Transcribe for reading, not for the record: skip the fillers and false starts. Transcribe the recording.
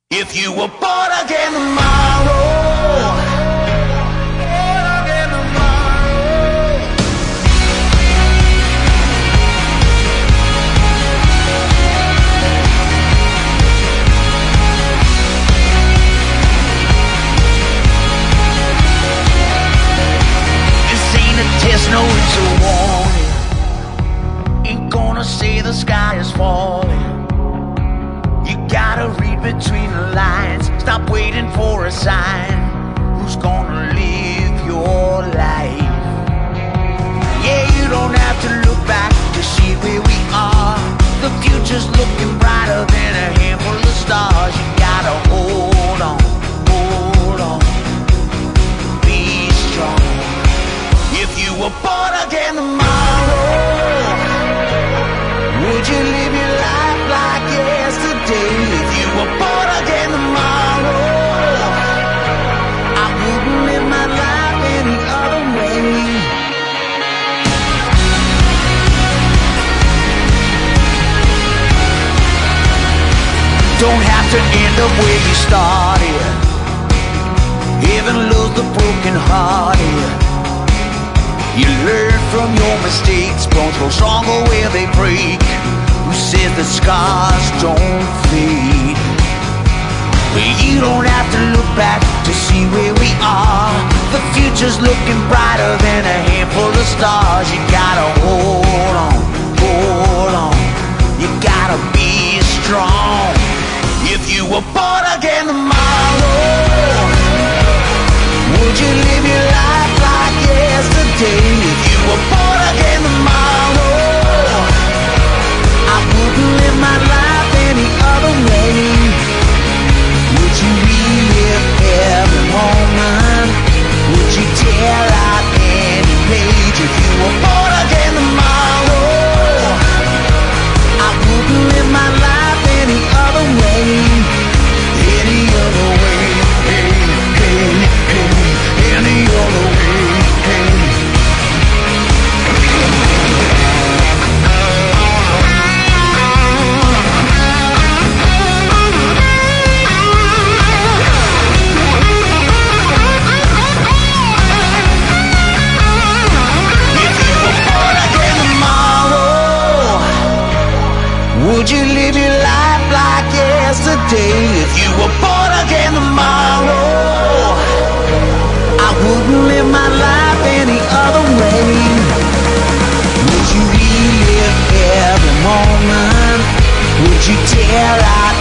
If you were born again tomorrow, born again tomorrow. This ain't a test, no, it's a warning. Ain't gonna say the sky is falling. You gotta read between the lines. Stop waiting for a sign. Who's gonna live your life? Yeah, you don't have to look back to see where we are. The future's looking brighter than a handful of stars. You gotta hold on, hold on. Be strong. If you were born again tomorrow, would you live your life like yesterday? If you were born again tomorrow, I wouldn't live my life any other way. Don't have to end up where you started. Heaven loves the broken hearted. You learn from your mistakes. Bones grow stronger where they break. Who says the scars don't fade? But you don't have to look back to see where we are. The future's looking brighter than a handful of stars. You gotta hold on, hold on. You gotta be strong. If you were born again tomorrow, would you live your life like yesterday? If you were born again tomorrow, I wouldn't live my life any other way. Would you relive every moment? Would you tear out any page? If you were born again tomorrow, I wouldn't live my life any other way. Any other way, hey, hey, hey. Any other way, hey. Would you live your life like yesterday? If you were born again tomorrow, I wouldn't live my life any other way. Would you relive every moment? Would you tear out